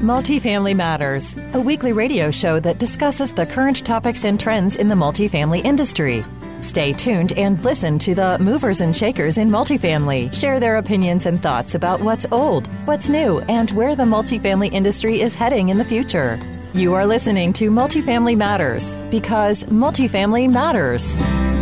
Multifamily Matters, a weekly radio show that discusses the current topics and trends in the multifamily industry. Stay tuned and listen to the movers and shakers in multifamily share their opinions and thoughts about what's old, what's new, and where the multifamily industry is heading in the future. You are listening to Multifamily Matters because multifamily matters.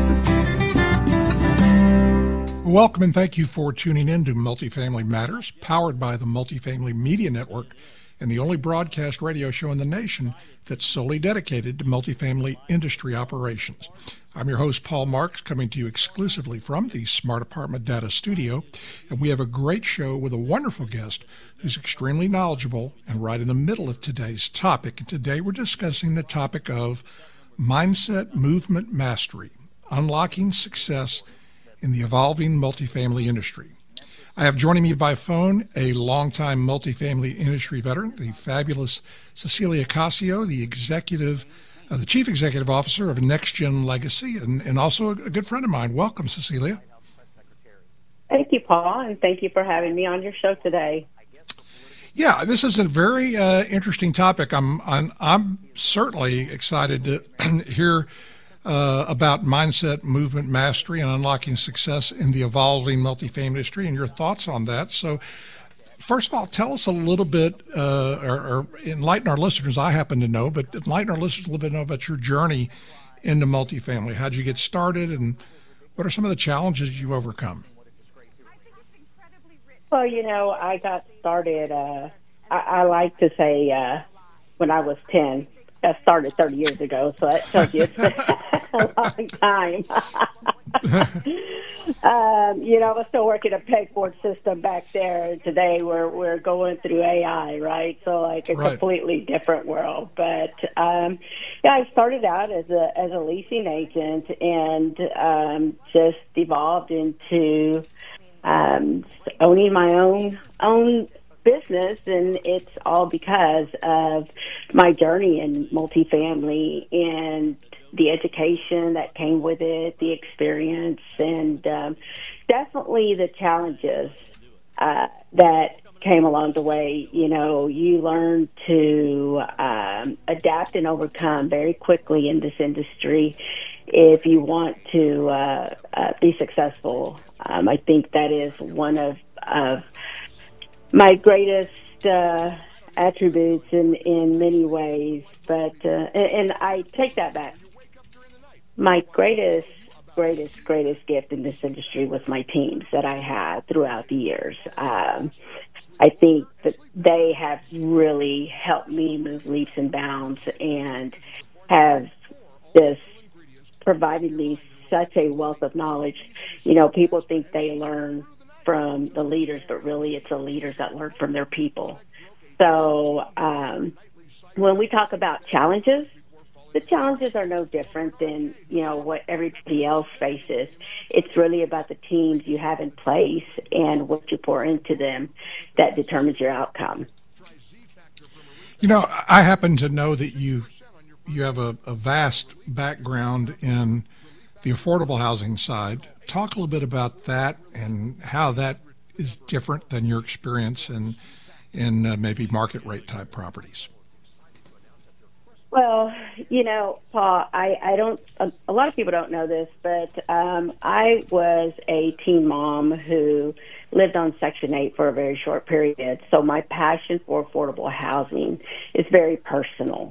Welcome and thank you for tuning in to Multifamily Matters, powered by the Multifamily Media Network and the only broadcast radio show in the nation that's solely dedicated to multifamily industry operations. I'm your host, Paul Marks, coming to you exclusively from the Smart Apartment Data Studio, and we have a great show with a wonderful guest who's extremely knowledgeable and right in the middle of today's topic. And today we're discussing the topic of mindset movement mastery, unlocking success in the evolving multifamily industry. I have joining me by phone a longtime multifamily industry veteran, the fabulous Cecilia Cascio, the Chief Executive Officer of Next Gen Legacy, and also a good friend of mine. Welcome, Cecilia. Thank you, Paul, and thank you for having me on your show today. Yeah, this is a very interesting topic. I'm certainly excited to hear about mindset movement mastery and unlocking success in the evolving multifamily industry and your thoughts on that. So first of all, tell us a little bit, or enlighten our listeners. I happen to know, but enlighten our listeners a little bit about your journey into multifamily. How did you get started, and what are some of the challenges you overcome? Well, I got started, I like to say when I was 10. That started 30 years ago, so that tells you it's a long time. I was still working a pegboard system back there. Today we're going through AI, right? So like a completely different world. But I started out as a leasing agent and just evolved into owning my own business, and it's all because of my journey in multifamily and the education that came with it, the experience, and definitely the challenges that came along the way. You learn to adapt and overcome very quickly in this industry if you want to be successful. I think that is one of my greatest attributes in many ways, but and I take that back. My greatest gift in this industry was my teams that I had throughout the years. I think that they have really helped me move leaps and bounds and have just provided me such a wealth of knowledge. People think they learn from the leaders, but really it's the leaders that learn from their people. So when we talk about challenges, the challenges are no different than, what everybody else faces. It's really about the teams you have in place and what you pour into them that determines your outcome. I happen to know that you have a vast background in the affordable housing side. Talk a little bit about that and how that is different than your experience in maybe market rate type properties. Well, Paul, I don't. A lot of people don't know this, but I was a teen mom who lived on Section 8 for a very short period. So my passion for affordable housing is very personal,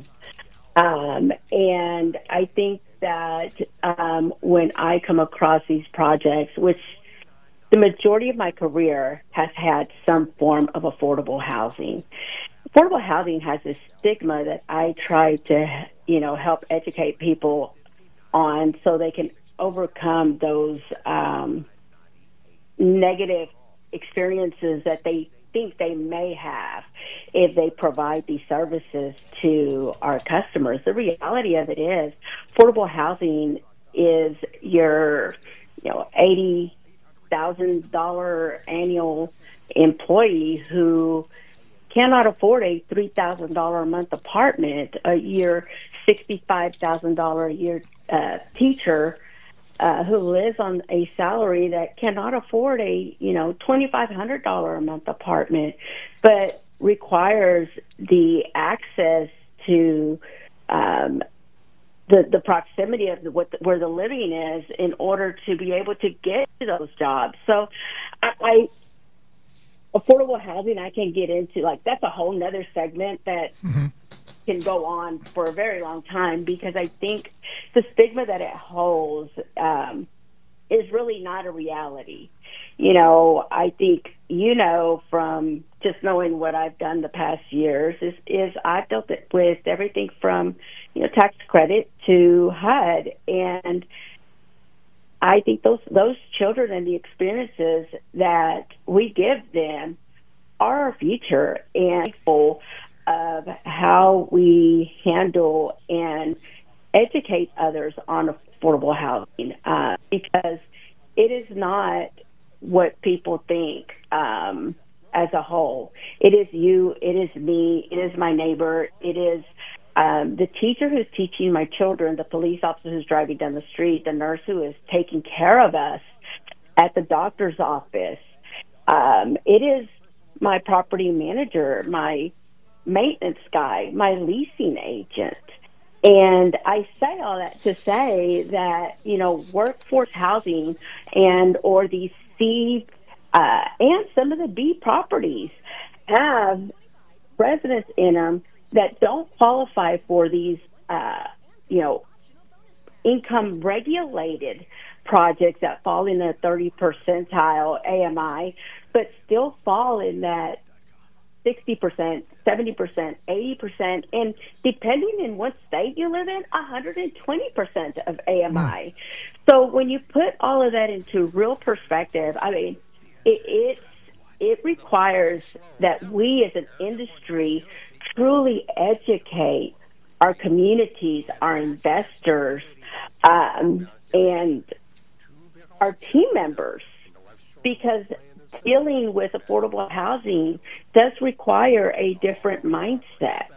and I think that when I come across these projects, which the majority of my career has had some form of affordable housing. Affordable housing has this stigma that I try to, help educate people on so they can overcome those negative experiences that they think they may have if they provide these services to our customers. The reality of it is affordable housing is your, $80,000 annual employee who cannot afford a $3,000 a month apartment, your $65,000 a year teacher who lives on a salary that cannot afford a $2,500 a month apartment. But requires the access to the proximity of where the living is in order to be able to get to those jobs. So affordable housing, I can get into, like, that's a whole nother segment that can go on for a very long time, because I think the stigma that it holds is really not a reality. You know, I think, you know, from just knowing what I've done the past years is I've dealt it with everything from, you know, tax credit to HUD. And I think those children and the experiences that we give them are our future, and full of how we handle and educate others on affordable housing, because it is not what people think as a whole. It is you, it is me, it is my neighbor, it is the teacher who's teaching my children, the police officer who's driving down the street, the nurse who is taking care of us at the doctor's office. It is my property manager, my maintenance guy, my leasing agent. And I say all that to say that, you know, workforce housing and or these C and some of the B properties have residents in them that don't qualify for these, you know, income regulated projects that fall in the 30 percentile AMI, but still fall in that 60%, 70%, 80%, and depending in what state you live in, 120% of AMI. So when you put all of that into real perspective, I mean, it requires that we as an industry truly educate our communities, our investors, and our team members, because dealing with affordable housing does require a different mindset.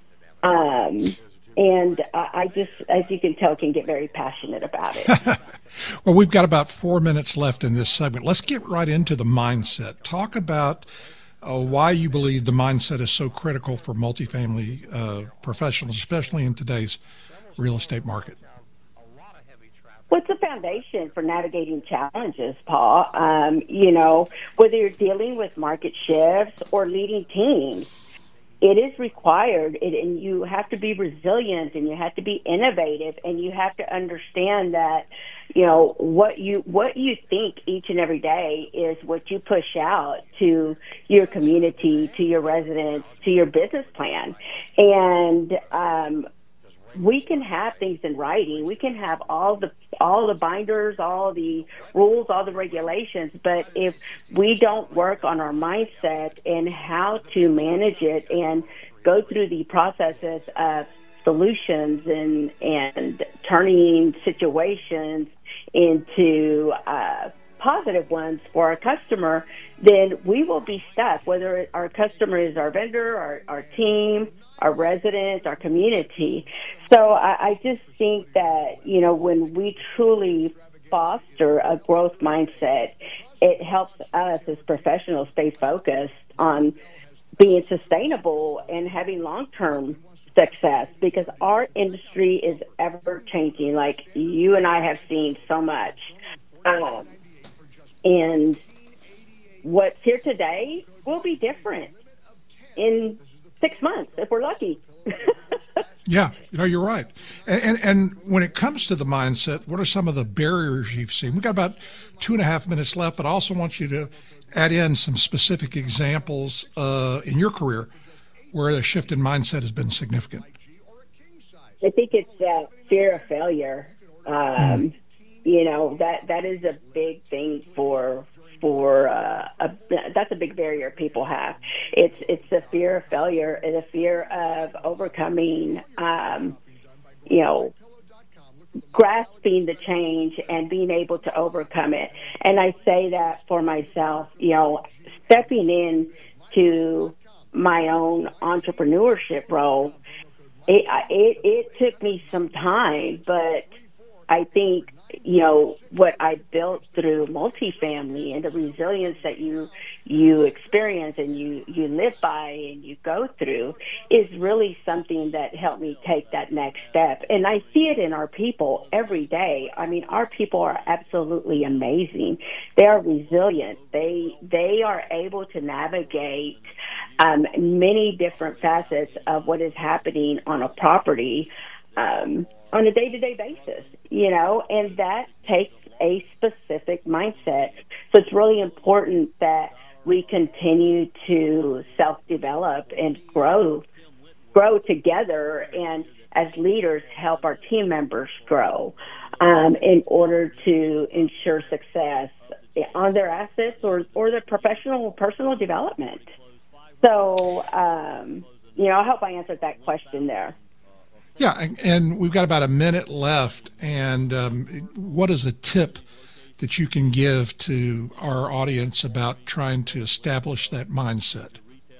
And I just, as you can tell, can get very passionate about it. Well, we've got about 4 minutes left in this segment. Let's get right into the mindset. Talk about why you believe the mindset is so critical for multifamily professionals, especially in today's real estate market. What's the foundation for navigating challenges, Paul? You know, whether you're dealing with market shifts or leading teams, it is required, and you have to be resilient, and you have to be innovative, and you have to understand that, you know, what you think each and every day is what you push out to your community, to your residents, to your business plan. And we can have things in writing. We can have all the binders, all the rules, all the regulations, but if we don't work on our mindset and how to manage it and go through the processes of solutions and turning situations into positive ones for our customer, then we will be stuck, whether our customer is our vendor, our team, our residents, our community. So I just think that, you know, when we truly foster a growth mindset, it helps us as professionals stay focused on being sustainable and having long-term success, because our industry is ever changing. Like you and I have seen so much. And what's here today will be different in 6 months if we're lucky. Yeah, you know, you're right. And when it comes to the mindset, what are some of the barriers you've seen? We've got about 2.5 minutes left, but I also want you to add in some specific examples in your career where a shift in mindset has been significant. I think it's that fear of failure. You know, that is a big thing that's a big barrier people have. It's the fear of failure and the fear of overcoming, you know, grasping the change and being able to overcome it. And I say that for myself, you know, stepping into my own entrepreneurship role, it took me some time, but I think, what I built through multifamily and the resilience that you experience and you live by and you go through is really something that helped me take that next step. And I see it in our people every day. I mean, our people are absolutely amazing. They are resilient. They are able to navigate many different facets of what is happening on a property on a day-to-day basis, and that takes a specific mindset. So it's really important that we continue to self-develop and grow together, and as leaders help our team members grow in order to ensure success on their assets or their professional personal development. So, I hope I answered that question there. Yeah, and we've got about a minute left. And what is a tip that you can give to our audience about trying to establish that mindset?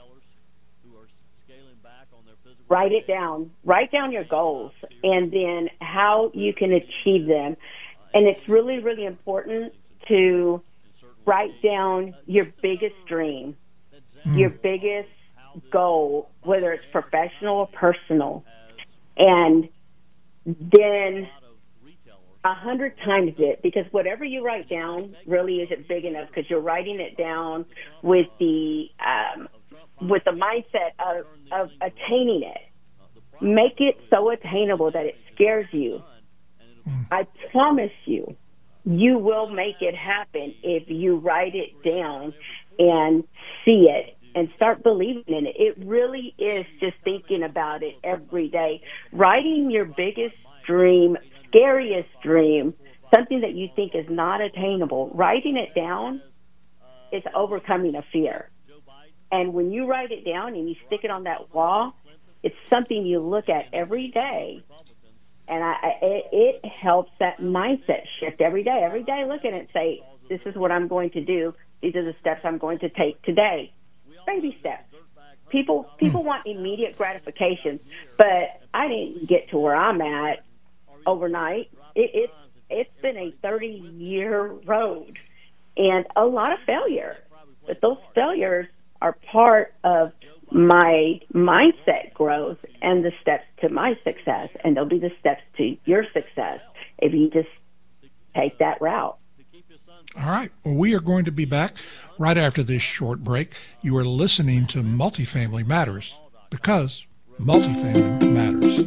Write it down. Write down your goals and then how you can achieve them. And it's really, really important to write down your biggest dream, your biggest goal, whether it's professional or personal. And then 100 times it, because whatever you write down really isn't big enough, because you're writing it down with the mindset of attaining it. Make it so attainable that it scares you. I promise you, you will make it happen if you write it down and see it and start believing in it. It really is just thinking about it every day. Writing your biggest dream, scariest dream, something that you think is not attainable, writing it down is overcoming a fear. And when you write it down and you stick it on that wall, it's something you look at every day. And it helps that mindset shift every day. Every day look at it and say, this is what I'm going to do. These are the steps I'm going to take today. Baby steps. People want immediate gratification, but I didn't get to where I'm at overnight. It's been a 30-year road and a lot of failure. But those failures are part of my mindset growth and the steps to my success, and they'll be the steps to your success if you just take that route. All right. Well, we are going to be back right after this short break. You are listening to Multifamily Matters, because multifamily matters.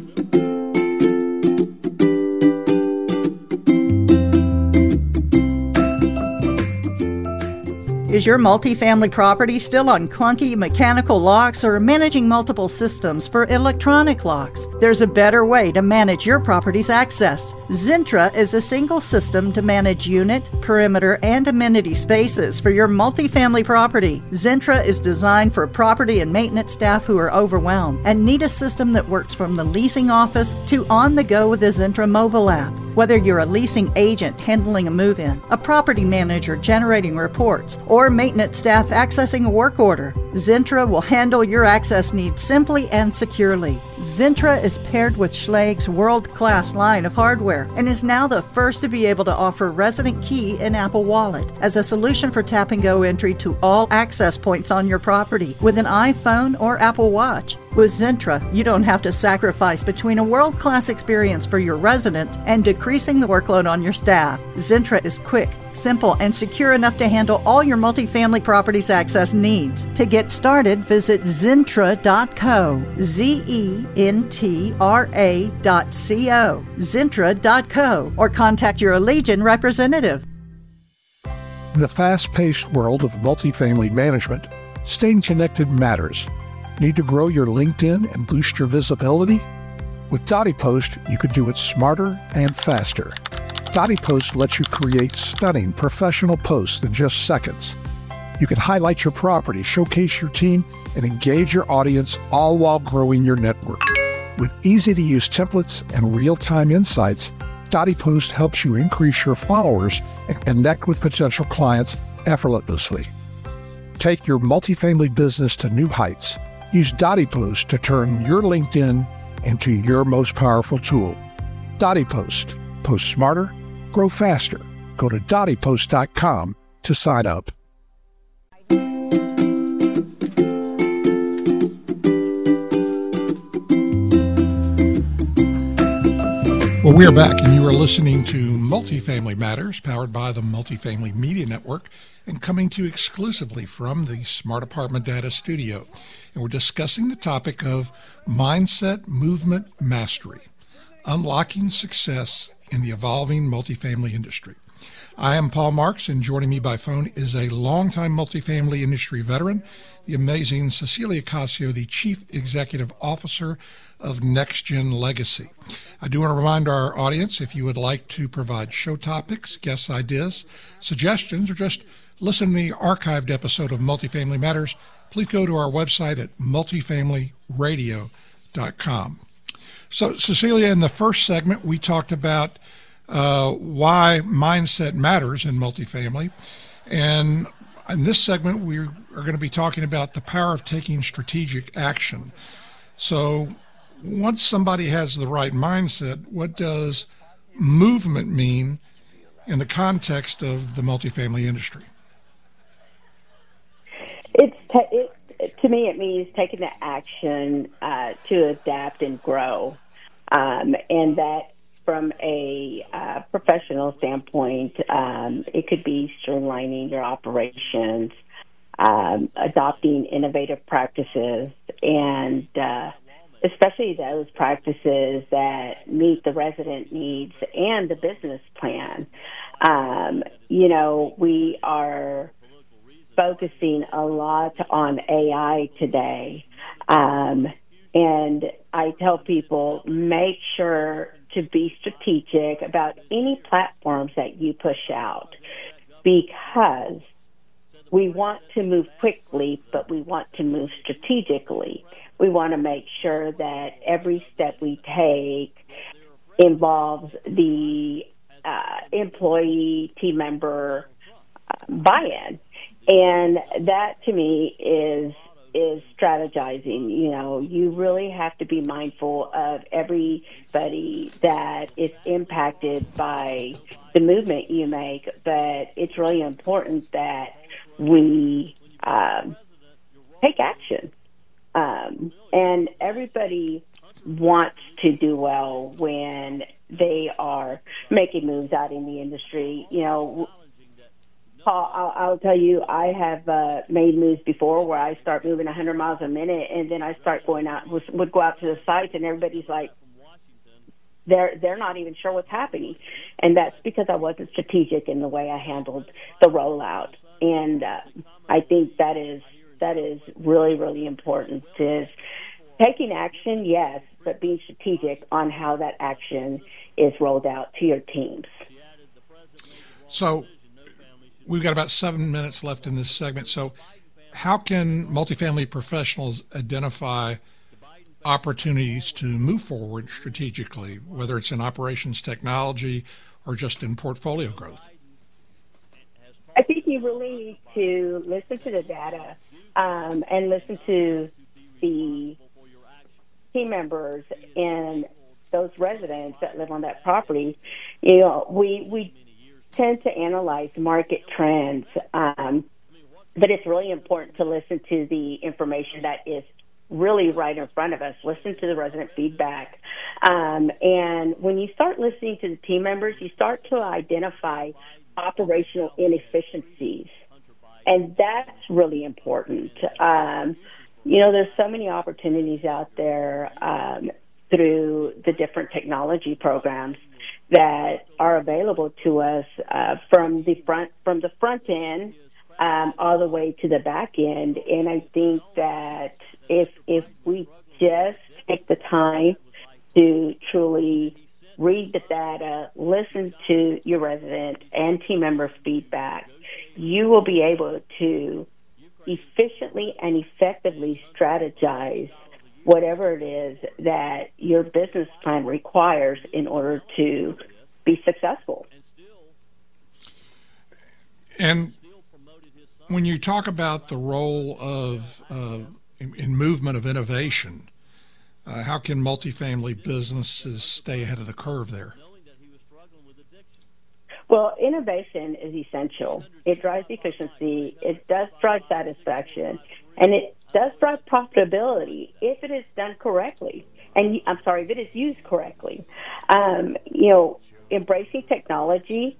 Is your multifamily property still on clunky mechanical locks or managing multiple systems for electronic locks? There's a better way to manage your property's access. Zentra is a single system to manage unit, perimeter, and amenity spaces for your multifamily property. Zentra is designed for property and maintenance staff who are overwhelmed and need a system that works from the leasing office to on the go with the Zentra mobile app. Whether you're a leasing agent handling a move-in, a property manager generating reports, or maintenance staff accessing a work order, Zentra will handle your access needs simply and securely. Zentra is paired with Schlag's world-class line of hardware and is now the first to be able to offer Resident Key and Apple Wallet as a solution for tap-and-go entry to all access points on your property with an iPhone or Apple Watch. With Zentra, you don't have to sacrifice between a world-class experience for your residents and decreasing the workload on your staff. Zentra is quick, simple, and secure enough to handle all your multifamily properties access needs. To get started, visit Zentra.co, Zentra.co, Zentra.co, or contact your Allegiant representative. In the fast-paced world of multifamily management, staying connected matters. Need to grow your LinkedIn and boost your visibility? With DottyPost, you can do it smarter and faster. DottyPost lets you create stunning professional posts in just seconds. You can highlight your property, showcase your team, and engage your audience, all while growing your network. With easy-to-use templates and real-time insights, DottyPost helps you increase your followers and connect with potential clients effortlessly. Take your multifamily business to new heights. Use DottyPost to turn your LinkedIn into your most powerful tool. DottyPost, Post smarter, grow faster. Go to dottiepost.com to sign up. Well, we are back, and you are listening to Multifamily Matters, powered by the Multifamily Media Network, and coming to you exclusively from the Smart Apartment Data Studio. And we're discussing the topic of mindset movement mastery, unlocking success in the evolving multifamily industry. I am Paul Marks, and joining me by phone is a longtime multifamily industry veteran, the amazing Cecilia Cascio, the Chief Executive Officer of NextGen Legacy. I do want to remind our audience, if you would like to provide show topics, guest ideas, suggestions, or just listen to the archived episode of Multifamily Matters, please go to our website at multifamilyradio.com. So, Cecilia, in the first segment, we talked about why mindset matters in multifamily. And in this segment, we are going to be talking about the power of taking strategic action. So once somebody has the right mindset, what does movement mean in the context of the multifamily industry? To me, it means taking the action to adapt and grow. And that from a professional standpoint, it could be streamlining your operations, adopting innovative practices, and especially those practices that meet the resident needs and the business plan. We are focusing a lot on AI today. And I tell people, make sure to be strategic about any platforms that you push out, because we want to move quickly, but we want to move strategically. We want to make sure that every step we take involves the employee, team member buy-in. And that, to me, is strategizing. You really have to be mindful of everybody that is impacted by the movement you make, but it's really important that we take action. And everybody wants to do well when they are making moves out in the industry. Paul, I'll tell you, I have made moves before where I start moving 100 miles a minute, and then I start would go out to the sites, and everybody's like, they're not even sure what's happening. And that's because I wasn't strategic in the way I handled the rollout. And I think that is really, really important, is taking action, yes, but being strategic on how that action is rolled out to your teams. So we've got about 7 minutes left in this segment. So how can multifamily professionals identify opportunities to move forward strategically, whether it's in operations technology or just in portfolio growth? I think you really need to listen to the data and listen to the team members and those residents that live on that property. We tend to analyze market trends, but it's really important to listen to the information that is really right in front of us. Listen to the resident feedback. And when you start listening to the team members, you start to identify operational inefficiencies. And that's really important. There's so many opportunities out there through the different technology programs that are available to us from the front end all the way to the back end. And I think that if we just take the time to truly read the data, listen to your resident and team member feedback, you will be able to efficiently and effectively strategize whatever it is that your business plan requires in order to be successful. And when you talk about the role of in movement of innovation, how can multifamily businesses stay ahead of the curve there? Well, innovation is essential. It drives efficiency. It does drive satisfaction, and it does drive profitability if it is done correctly. And I'm sorry, if it is used correctly. Embracing technology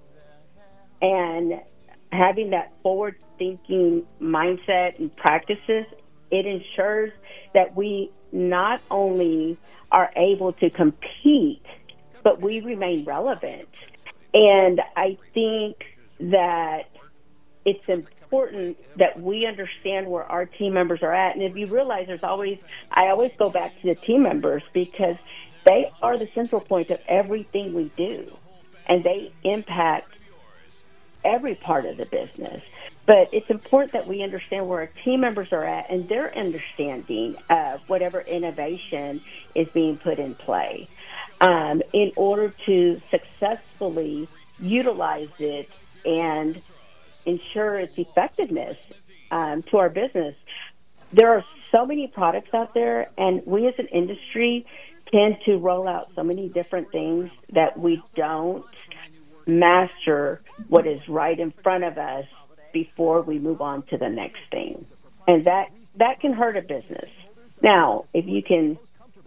and having that forward-thinking mindset and practices, it ensures that we not only are able to compete, but we remain relevant. And I think that it's important that we understand where our team members are at. And if you realize I always go back to the team members because they are the central point of everything we do. And they impact every part of the business. But it's important that we understand where our team members are at and their understanding of whatever innovation is being put in play in order to successfully utilize it and ensure its effectiveness to our business. There are so many products out there, and we as an industry tend to roll out so many different things that we don't master what is right in front of us before we move on to the next thing. And that can hurt a business. Now, if you can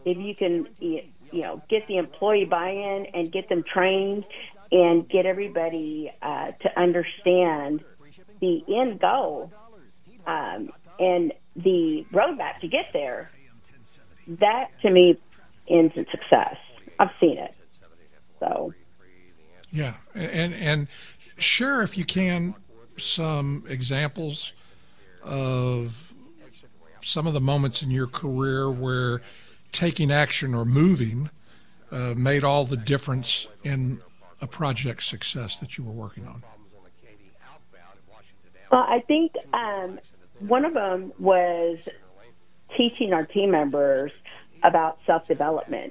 get the employee buy-in and get them trained and get everybody to understand the end goal and the roadmap to get there, that to me ends in success. I've seen it. So. Yeah, and share, if you can, some examples of some of the moments in your career where taking action or moving made all the difference in a project success that you were working on. Well, I think one of them was teaching our team members about self-development.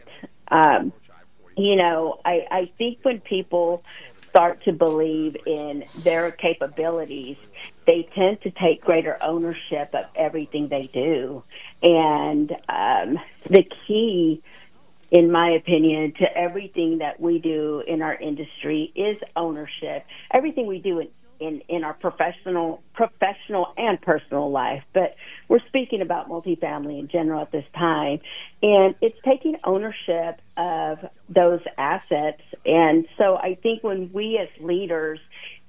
I think when people start to believe in their capabilities, they tend to take greater ownership of everything they do. And the key, in my opinion, to everything that we do in our industry is ownership. Everything we do in our professional and personal life, but we're speaking about multifamily in general at this time, and it's taking ownership of those assets. And so I think when we as leaders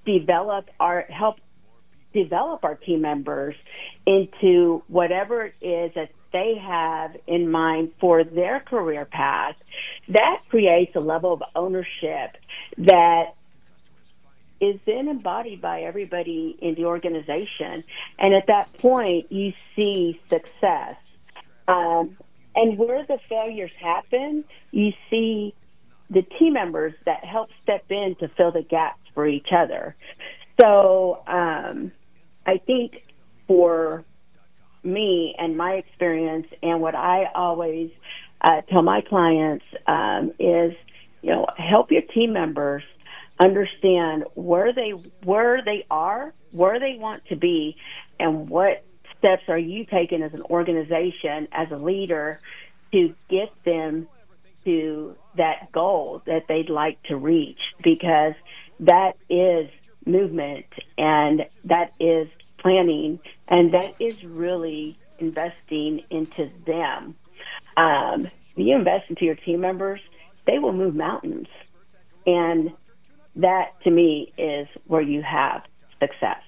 help develop our team members into whatever it is that they have in mind for their career path, that creates a level of ownership that is then embodied by everybody in the organization. And at that point, you see success. And where the failures happen, you see the team members that help step in to fill the gaps for each other. So I think for me and my experience and what I always tell my clients is, help your team members understand where they are, where they want to be, and what steps are you taking as an organization, as a leader, to get them to that goal that they'd like to reach, because that is movement and that is planning and that is really investing into them. You invest into your team members, they will move mountains. And that, to me, is where you have success.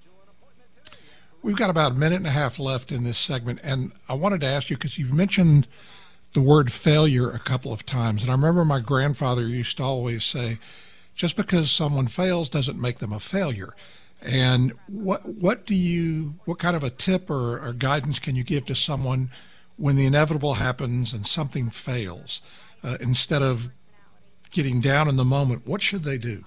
We've got about a minute and a half left in this segment, and I wanted to ask you, because you've mentioned the word failure a couple of times, and I remember my grandfather used to always say, just because someone fails doesn't make them a failure. And what kind of a tip or guidance can you give to someone when the inevitable happens and something fails? Instead of getting down in the moment, what should they do?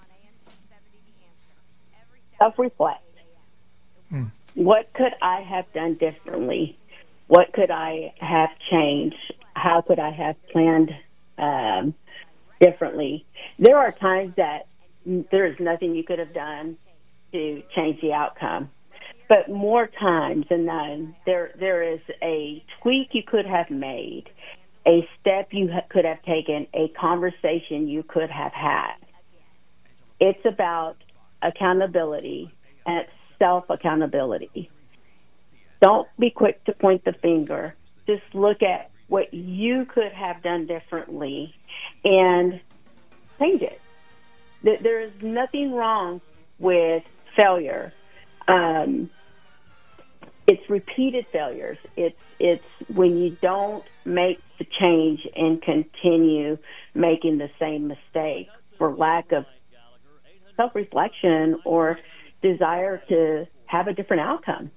Self-reflect. What could I have done differently? What could I have changed? How could I have planned differently? There are times that there is nothing you could have done to change the outcome. But more times than none, there is a tweak you could have made, a step you could have taken, a conversation you could have had. It's about accountability and self-accountability. Don't be quick to point the finger. Just look at what you could have done differently and change it. There is nothing wrong with failure. It's repeated failures. It's when you don't make the change and continue making the same mistake for lack of self-reflection or desire to have a different outcome.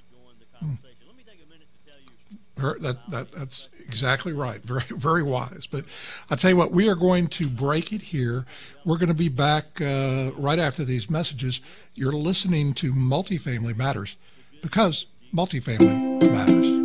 That's exactly right. Very, very wise. But I'll tell you what, we are going to break it here. We're going to be back right after these messages. You're listening to Multifamily Matters because multifamily matters.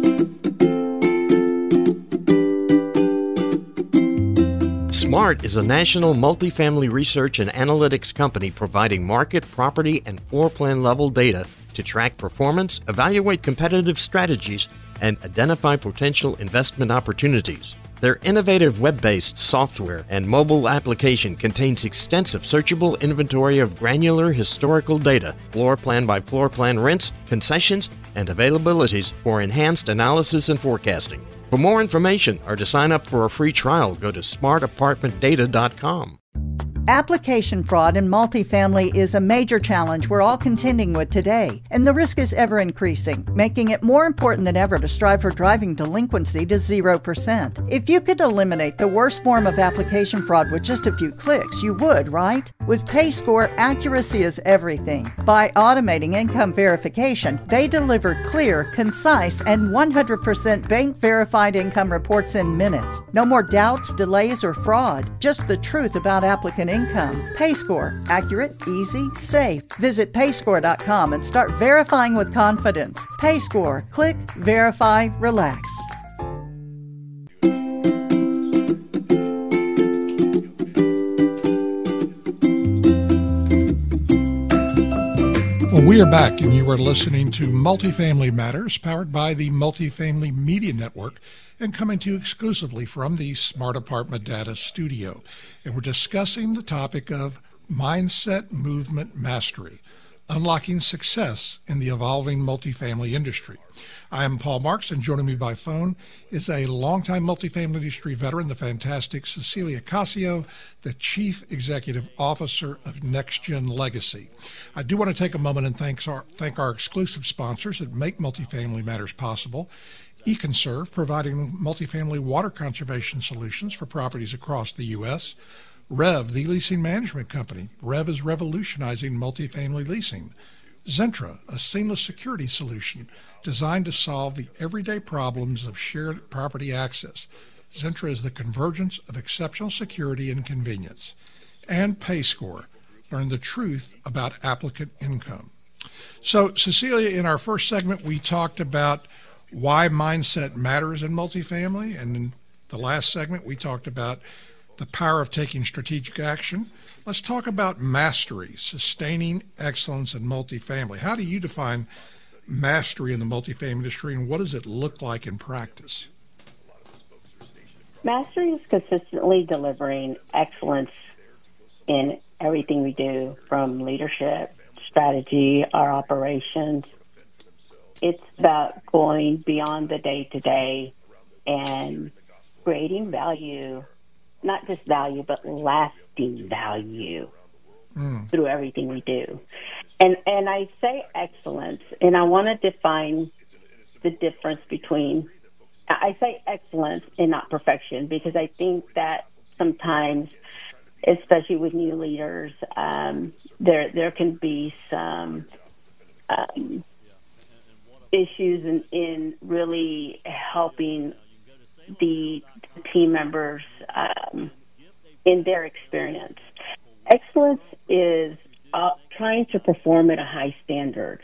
SMART is a national multifamily research and analytics company providing market, property, and floor plan level data to track performance, evaluate competitive strategies, and identify potential investment opportunities. Their innovative web-based software and mobile application contains extensive searchable inventory of granular historical data, floor plan by floor plan rents, concessions, and availabilities for enhanced analysis and forecasting. For more information or to sign up for a free trial, go to smartapartmentdata.com. Application fraud in multifamily is a major challenge we're all contending with today, and the risk is ever increasing, making it more important than ever to strive for driving delinquency to 0%. If you could eliminate the worst form of application fraud with just a few clicks, you would, right? With PayScore, accuracy is everything. By automating income verification, they deliver clear, concise, and 100% bank-verified income reports in minutes. No more doubts, delays, or fraud. Just the truth about applicant income. PayScore. Accurate, easy, safe. Visit payscore.com and start verifying with confidence. PayScore. Click, verify, relax. Well, we are back, and you are listening to Multifamily Matters, powered by the Multifamily Media Network, and coming to you exclusively from the Smart Apartment Data Studio. And we're discussing the topic of mindset movement mastery, unlocking success in the evolving multifamily industry. I am Paul Marks, and joining me by phone is a longtime multifamily industry veteran, the fantastic Cecilia Cascio, the Chief Executive Officer of NextGen Legacy. I do want to take a moment and thank our exclusive sponsors that make Multifamily Matters possible. EconServe, providing multifamily water conservation solutions for properties across the U.S. Rev, the leasing management company. Rev is revolutionizing multifamily leasing. Zentra, a seamless security solution designed to solve the everyday problems of shared property access. Zentra is the convergence of exceptional security and convenience. And PayScore, learn the truth about applicant income. So, Cecilia, in our first segment, we talked about why mindset matters in multifamily, and in the last segment, we talked about the power of taking strategic action. Let's talk about mastery, sustaining excellence in multifamily. How do you define mastery in the multifamily industry, and what does it look like in practice? Mastery is consistently delivering excellence in everything we do, from leadership, strategy, our operations. It's about going beyond the day-to-day and creating value, not just value, but lasting value through everything we do. And I say excellence, and I want to define the difference between, I say excellence and not perfection, because I think that sometimes, especially with new leaders, there can be some issues in really helping the team members in their experience. Excellence is trying to perform at a high standard.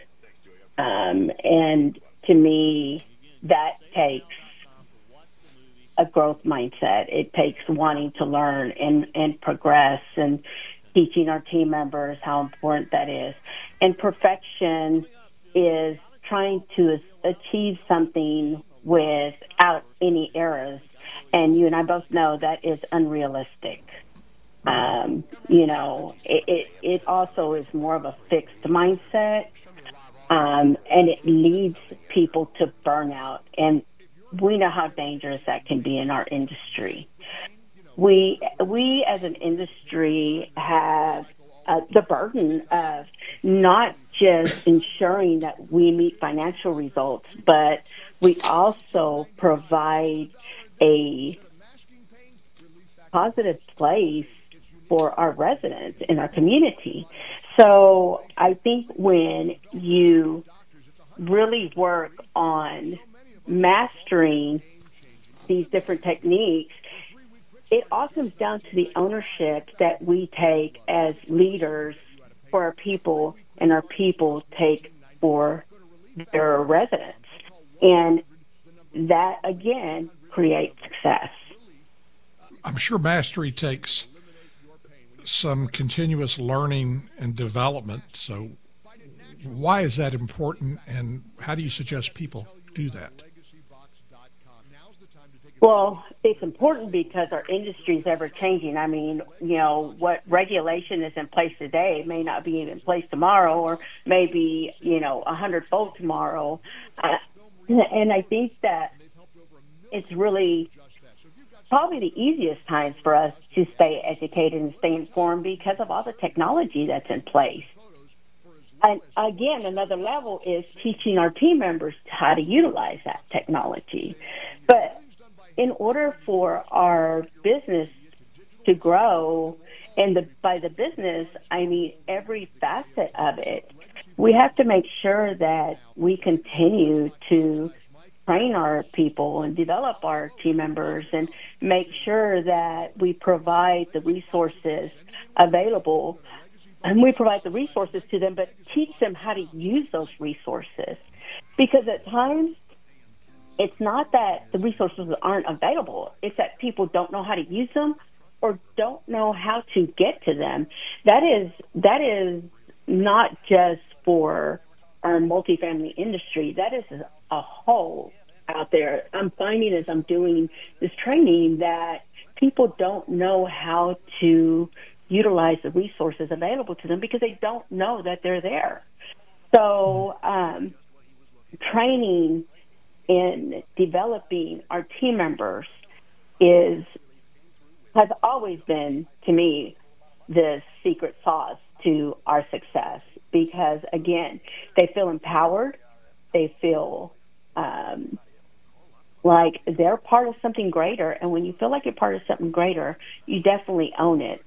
And to me, that takes a growth mindset. It takes wanting to learn and progress, and teaching our team members how important that is. And perfection is trying to achieve something without any errors. And you and I both know that is unrealistic. It also is more of a fixed mindset, and it leads people to burnout. And we know how dangerous that can be in our industry. We as an industry have the burden of not just ensuring that we meet financial results, but we also provide a positive place for our residents in our community. So I think when you really work on mastering these different techniques, it all comes down to the ownership that we take as leaders for our people, and our people take for their residents. And that, again, creates success. I'm sure mastery takes some continuous learning and development. So why is that important, and how do you suggest people do that? Well, it's important because our industry is ever changing. I mean, what regulation is in place today may not be in place tomorrow, or maybe, 100-fold tomorrow. And I think that it's really probably the easiest times for us to stay educated and stay informed because of all the technology that's in place. And again, another level is teaching our team members how to utilize that technology. But in order for our business to grow, and by the business, I mean every facet of it, we have to make sure that we continue to train our people and develop our team members and make sure that we provide the resources available. And we provide the resources to them, but teach them how to use those resources. Because at times, it's not that the resources aren't available. It's that people don't know how to use them or don't know how to get to them. That is not just for our multifamily industry. That is a whole out there. I'm finding as I'm doing this training that people don't know how to utilize the resources available to them because they don't know that they're there. So training and developing our team members has always been, to me, the secret sauce to our success because, again, they feel empowered. They feel like they're part of something greater. And when you feel like you're part of something greater, you definitely own it.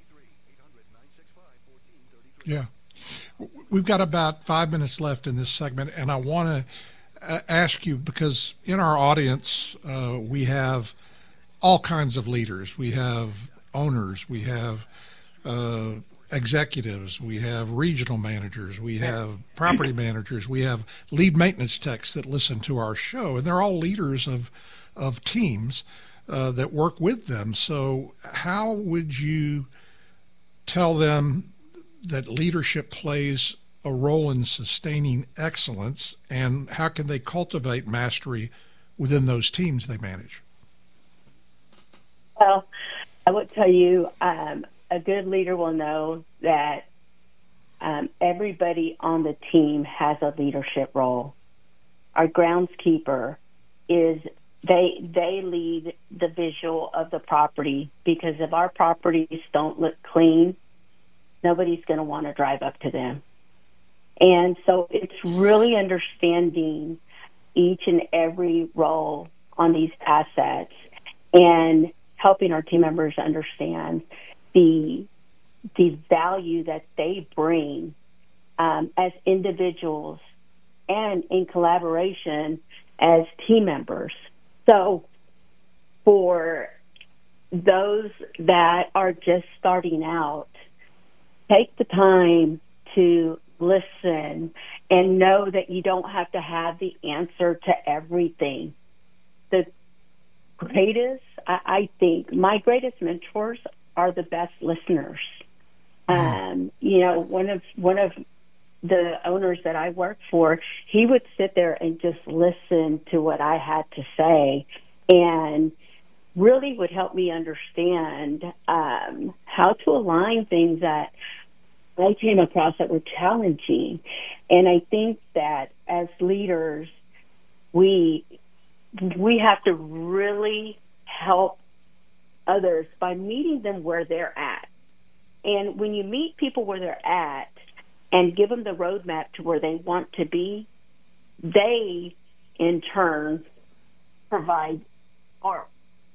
Yeah. We've got about 5 minutes left in this segment, and I want to ask you, because in our audience, we have all kinds of leaders. We have owners, we have executives, we have regional managers, we have property managers, we have lead maintenance techs that listen to our show, and they're all leaders of teams that work with them. So how would you tell them that leadership plays a role in sustaining excellence, and how can they cultivate mastery within those teams they manage? Well, I would tell you, a good leader will know that everybody on the team has a leadership role. Our groundskeeper they lead the visual of the property, because if our properties don't look clean, nobody's going to want to drive up to them. And so it's really understanding each and every role on these assets and helping our team members understand the value that they bring as individuals and in collaboration as team members. So for those that are just starting out, take the time to listen and know that you don't have to have the answer to everything. The greatest, I think, my greatest mentors are the best listeners. One of the owners that I worked for, he would sit there and just listen to what I had to say, and really would help me understand how to align things that I came across that were challenging. And I think that as leaders, we have to really help others by meeting them where they're at. And when you meet people where they're at and give them the roadmap to where they want to be, they in turn provide or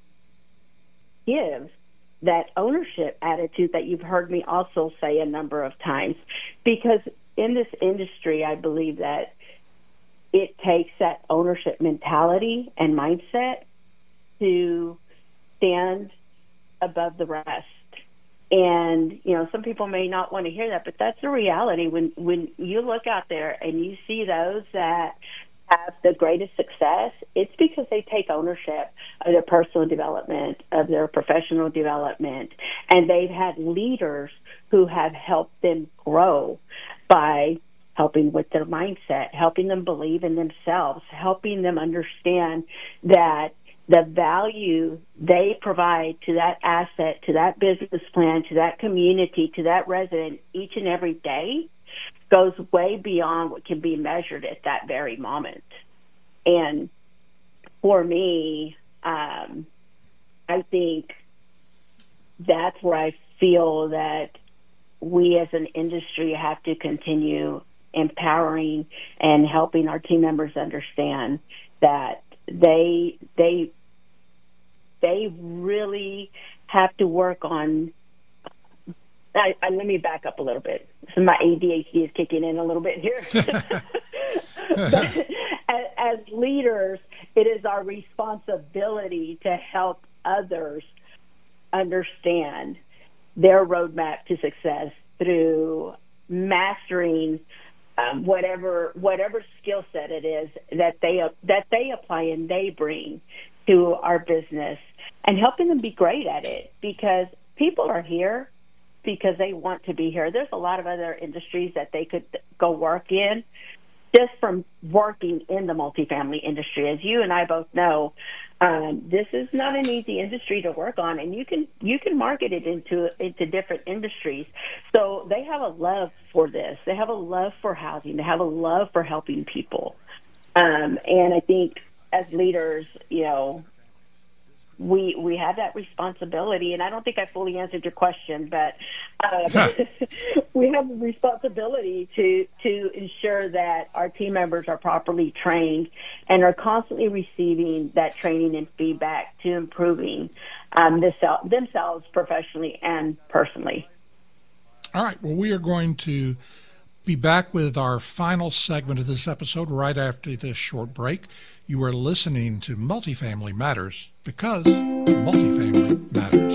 give that ownership attitude that you've heard me also say a number of times. Because in this industry, I believe that it takes that ownership mentality and mindset to stand above the rest. And, some people may not want to hear that, but that's the reality. When you look out there and you see those that have the greatest success, it's because they take ownership of their personal development, of their professional development, and they've had leaders who have helped them grow by helping with their mindset, helping them believe in themselves, helping them understand that the value they provide to that asset, to that business plan, to that community, to that resident each and every day goes way beyond what can be measured at that very moment. And for me, I think that's where I feel that we as an industry have to continue empowering and helping our team members understand that they really have to work on. Let me back up a little bit. So my ADHD is kicking in a little bit here. But as leaders, it is our responsibility to help others understand their roadmap to success through mastering whatever skill set it is that they apply and they bring to our business, and helping them be great at it, because people are here because they want to be here. There's a lot of other industries that they could go work in just from working in the multifamily industry. As you and I both know, this is not an easy industry to work on, and you can market it into different industries. So they have a love for this. They have a love for housing. They have a love for helping people. And I think as leaders, we have that responsibility, and I don't think I fully answered your question, but we have the responsibility to ensure that our team members are properly trained and are constantly receiving that training and feedback to improving themselves professionally and personally. All right. Well, we are going to be back with our final segment of this episode right after this short break. You are listening to Multifamily Matters because multifamily matters.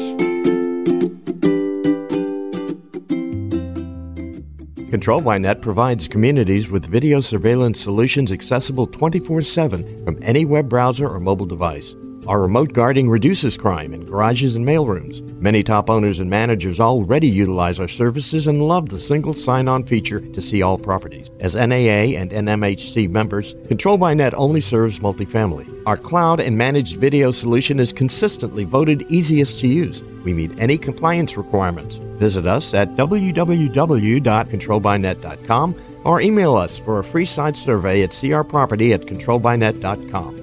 Control by Net provides communities with video surveillance solutions accessible 24/7 from any web browser or mobile device. Our remote guarding reduces crime in garages and mailrooms. Many top owners and managers already utilize our services and love the single sign-on feature to see all properties. As NAA and NMHC members, Control by Net only serves multifamily. Our cloud and managed video solution is consistently voted easiest to use. We meet any compliance requirements. Visit us at www.controlbynet.com or email us for a free site survey at crproperty@controlbynet.com.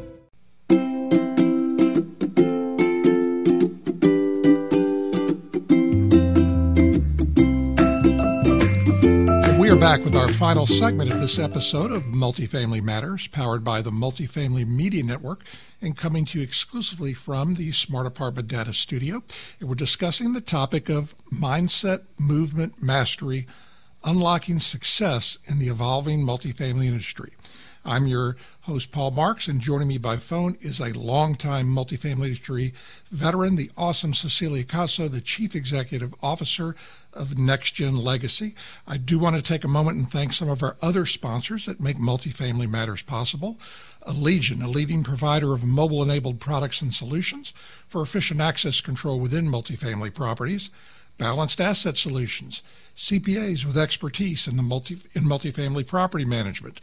We are back with our final segment of this episode of Multifamily Matters, powered by the Multifamily Media Network and coming to you exclusively from the Smart Apartment Data Studio. And we're discussing the topic of mindset, movement, mastery, unlocking success in the evolving multifamily industry. I'm your host, Paul Marks, and joining me by phone is a longtime multifamily industry veteran, the awesome Cecilia Caso, the Chief Executive Officer of NextGen Legacy. I do want to take a moment and thank some of our other sponsors that make Multifamily Matters possible. Allegion, a leading provider of mobile-enabled products and solutions for efficient access control within multifamily properties. Balanced Asset Solutions, CPAs with expertise in multifamily property management.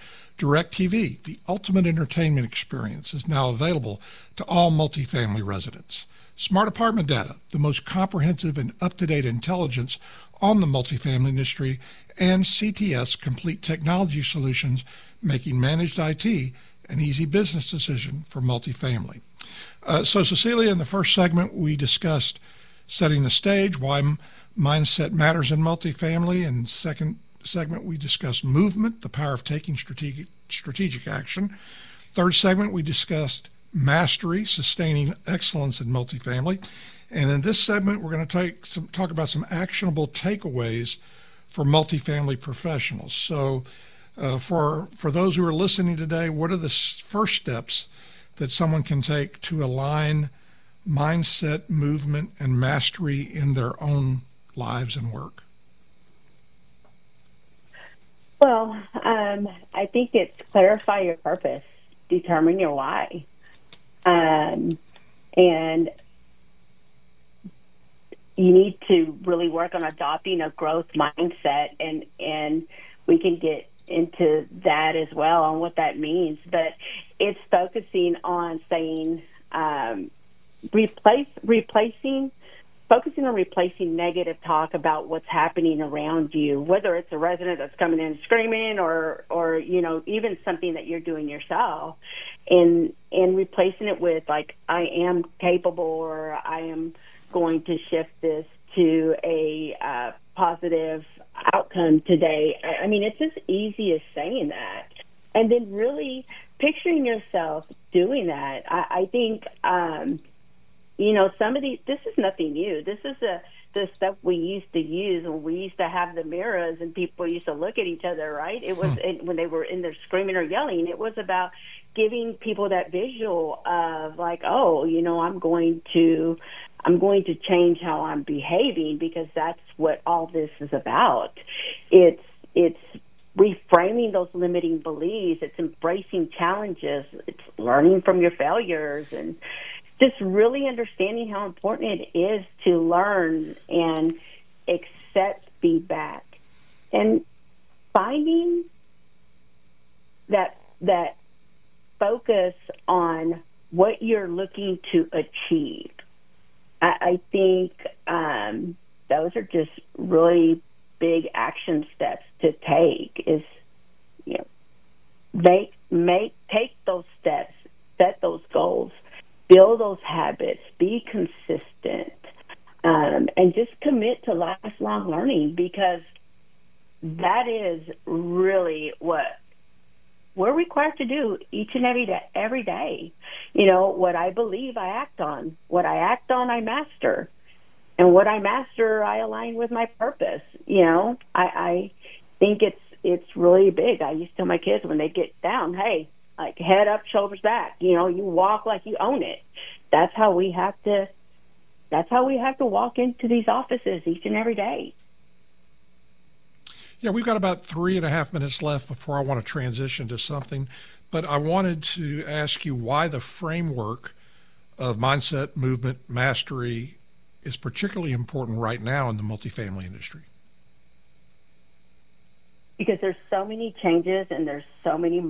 DirecTV, the ultimate entertainment experience, is now available to all multifamily residents. Smart Apartment Data, the most comprehensive and up-to-date intelligence on the multifamily industry, and CTS, Complete Technology Solutions, making managed IT an easy business decision for multifamily. So Cecilia, in the first segment, we discussed setting the stage, why mindset matters in multifamily. In the second segment, we discussed movement, the power of taking strategic action. Third segment, we discussed mastery, sustaining excellence in multifamily. And in this segment, we're going to talk about some actionable takeaways for multifamily professionals. So for those who are listening today, what are the first steps that someone can take to align mindset, movement, and mastery in their own lives and work? Well, I think it's clarify your purpose, determine your why. And you need to really work on adopting a growth mindset, and we can get into that as well on what that means. But it's focusing on saying, focusing on replacing negative talk about what's happening around you, whether it's a resident that's coming in screaming or even something that you're doing yourself, and replacing it with like, I am capable, or I am going to shift this to a positive outcome today. I mean, it's as easy as saying that. And then really picturing yourself doing that. I think, some of these, this is nothing new. This is the stuff we used to use when we used to have the mirrors and people used to look at each other, right? It was when they were in there screaming or yelling, it was about giving people that visual of like, oh, I'm going to change how I'm behaving, because that's what all this is about. It's reframing those limiting beliefs. It's embracing challenges. It's learning from your failures, and just really understanding how important it is to learn and accept feedback, and finding that focus on what you're looking to achieve. I think those are just really big action steps to take. Is take those steps, set those goals, build those habits, be consistent, and just commit to lifelong learning, because that is really what we're required to do each and every day. What I believe, I act on. What I act on, I master. And what I master, I align with my purpose. I think it's really big. I used to tell my kids when they get down, hey, like head up, shoulders back. You walk like you own it. That's how we have to walk into these offices each and every day. Yeah, we've got about 3.5 minutes left before I want to transition to something, but I wanted to ask you why the framework of mindset, movement, mastery is particularly important right now in the multifamily industry. Because there's so many changes, and there's so many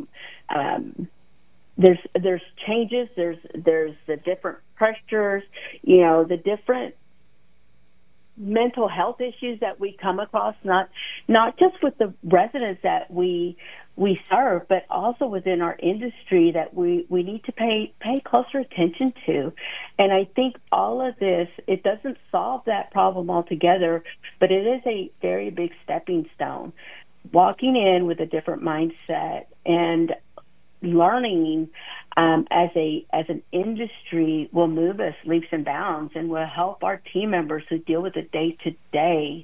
there's changes, there's the different pressures, the different mental health issues that we come across, not just with the residents that we serve, but also within our industry that we need to pay closer attention to. And I think all of this, it doesn't solve that problem altogether, but it is a very big stepping stone. Walking in with a different mindset and learning as an industry will move us leaps and bounds, and will help our team members who deal with the day-to-day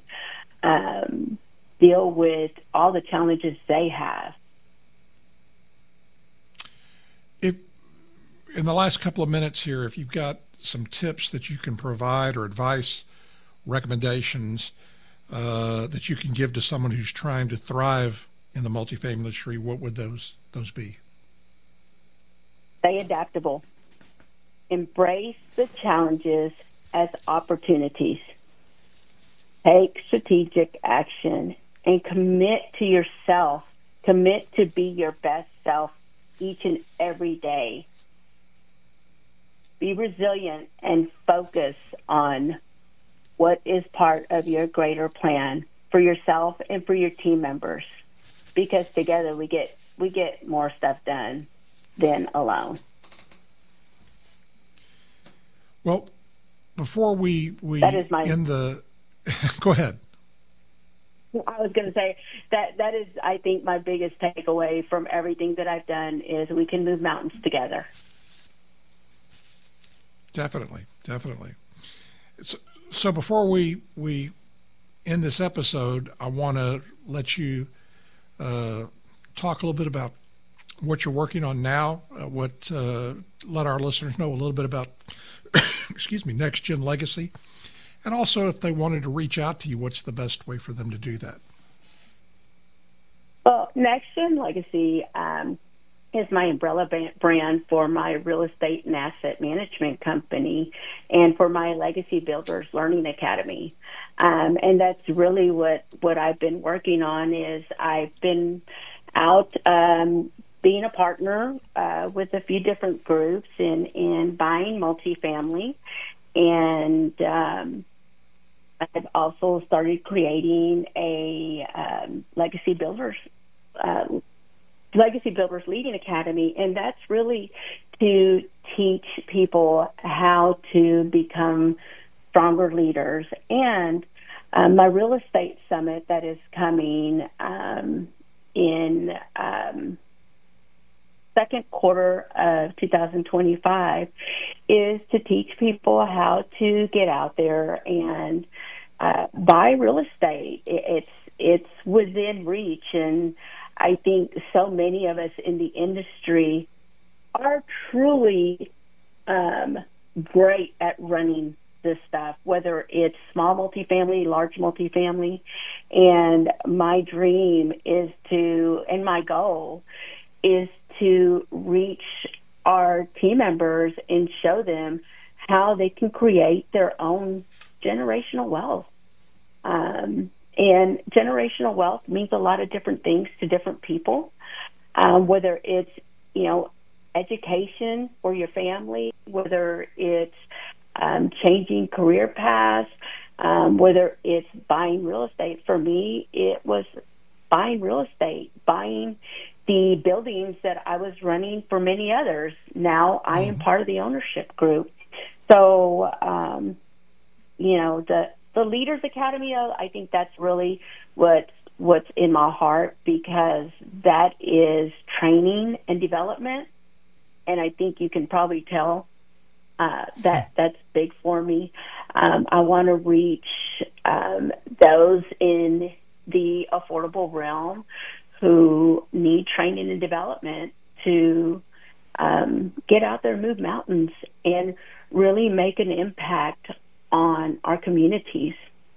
deal with all the challenges they have. If in the last couple of minutes here, if you've got some tips that you can provide, or advice, recommendations that you can give to someone who's trying to thrive in the multifamily industry, what would those be? Stay adaptable. Embrace the challenges as opportunities. Take strategic action and commit to yourself. Commit to be your best self each and every day. be resilient and focus on what is part of your greater plan for yourself and for your team members, because together we get more stuff done than alone. Well, before we that is my end the go ahead. I was going to say that is, I think, my biggest takeaway from everything that I've done is we can move mountains together. Definitely. So before we end this episode, I want to let you talk a little bit about what you're working on now. Let our listeners know a little bit about, Next Gen Legacy, and also if they wanted to reach out to you, what's the best way for them to do that? Well, Next Gen Legacy is my umbrella brand for my real estate and asset management company and for my Legacy Builders Learning Academy. And that's really what I've been working on. Is I've been out being a partner with a few different groups in buying multifamily. And I've also started creating a Legacy Builders Leading Academy, and that's really to teach people how to become stronger leaders. And my real estate summit that is coming in second quarter of 2025 is to teach people how to get out there and buy real estate. It's within reach, and I think so many of us in the industry are truly great at running this stuff, whether it's small multifamily, large multifamily. And my dream is and my goal is to reach our team members and show them how they can create their own generational wealth. And generational wealth means a lot of different things to different people, whether it's, education for your family, whether it's changing career paths, whether it's buying real estate. For me, it was buying real estate, buying the buildings that I was running for many others. Now I am part of the ownership group. So, the Leaders Academy, I think that's really what's in my heart, because that is training and development. And I think you can probably tell that's big for me. I want to reach those in the affordable realm who need training and development to get out there and move mountains and really make an impact on our communities.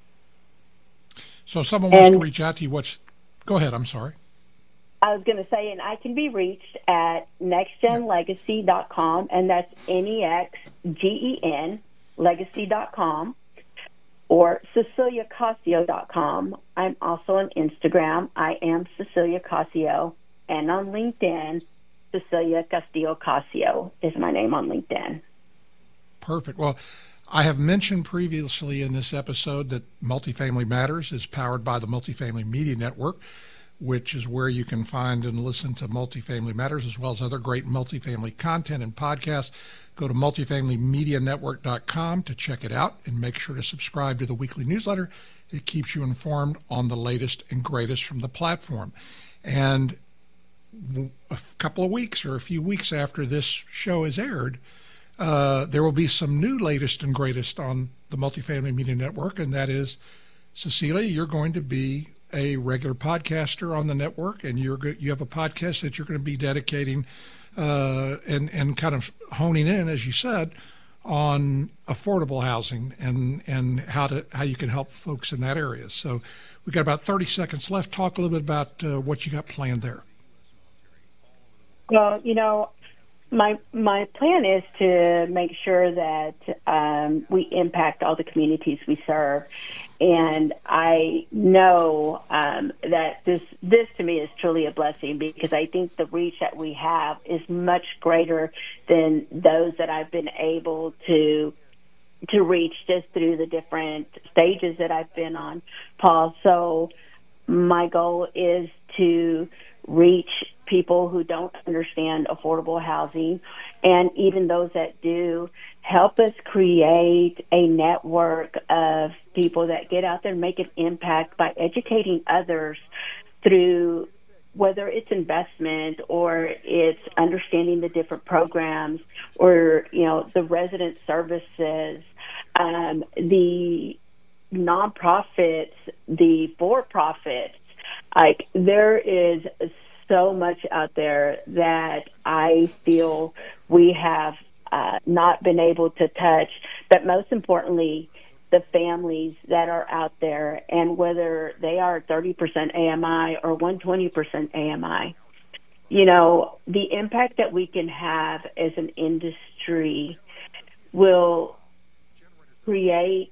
So if someone wants to reach out to you, go ahead, I'm sorry. I was going to say, and I can be reached at nextgenlegacy.com, and that's NEXGEN, legacy.com, or CeciliaCascio.com. I'm also on Instagram. I am Cecilia Cascio, and on LinkedIn, Cecilia Castillo-Cascio is my name on LinkedIn. Perfect. Well, I have mentioned previously in this episode that Multifamily Matters is powered by the Multifamily Media Network, which is where you can find and listen to Multifamily Matters as well as other great multifamily content and podcasts. Go to multifamilymedianetwork.com to check it out, and make sure to subscribe to the weekly newsletter. It keeps you informed on the latest and greatest from the platform. And a couple of weeks or a few weeks after this show is aired, there will be some new latest and greatest on the Multifamily Media Network, and that is, Cecilia, you're going to be a regular podcaster on the network, and you have a podcast that you're going to be dedicating and kind of honing in, as you said, on affordable housing and how you can help folks in that area. So we've got about 30 seconds left. Talk a little bit about what you got planned there. Well, My plan is to make sure that we impact all the communities we serve. And I know that this to me is truly a blessing, because I think the reach that we have is much greater than those that I've been able to reach just through the different stages that I've been on, Paul. So my goal is to reach people who don't understand affordable housing, and even those that do, help us create a network of people that get out there and make an impact by educating others through, whether it's investment or it's understanding the different programs, or, the resident services, the nonprofits, the for-profits. Like, there is so much out there that I feel we have not been able to touch, but most importantly, the families that are out there, and whether they are 30% AMI or 120% AMI, the impact that we can have as an industry will create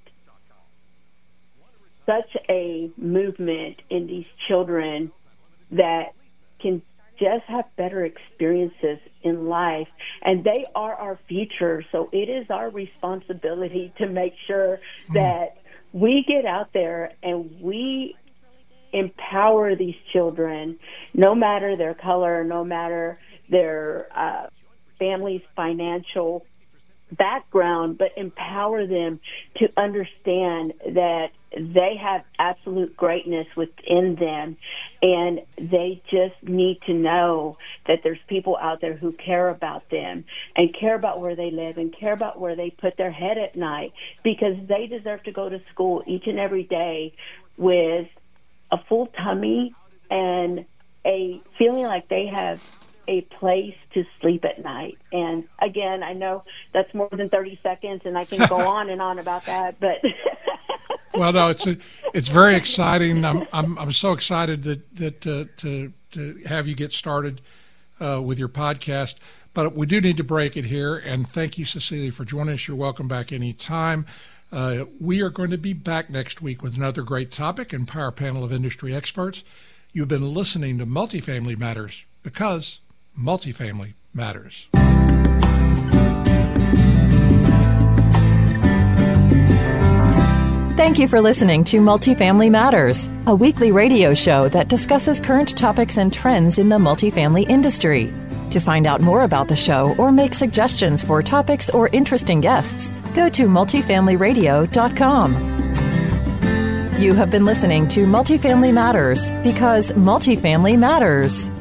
such a movement in these children that can just have better experiences in life. And they are our future, so it is our responsibility to make sure that we get out there and we empower these children, no matter their color, no matter their family's financial background, but empower them to understand that they have absolute greatness within them, and they just need to know that there's people out there who care about them and care about where they live and care about where they put their head at night, because they deserve to go to school each and every day with a full tummy and a feeling like they have a place to sleep at night. And again, I know that's more than 30 seconds, and I can go on and on about that, but well, no, it's very exciting. I'm so excited that to have you get started with your podcast. But we do need to break it here. And thank you, Cecilia, for joining us. You're welcome back anytime. We are going to be back next week with another great topic and power panel of industry experts. You've been listening to Multifamily Matters, because multifamily matters. Thank you for listening to Multifamily Matters, a weekly radio show that discusses current topics and trends in the multifamily industry. To find out more about the show or make suggestions for topics or interesting guests, go to multifamilyradio.com. You have been listening to Multifamily Matters, because multifamily matters.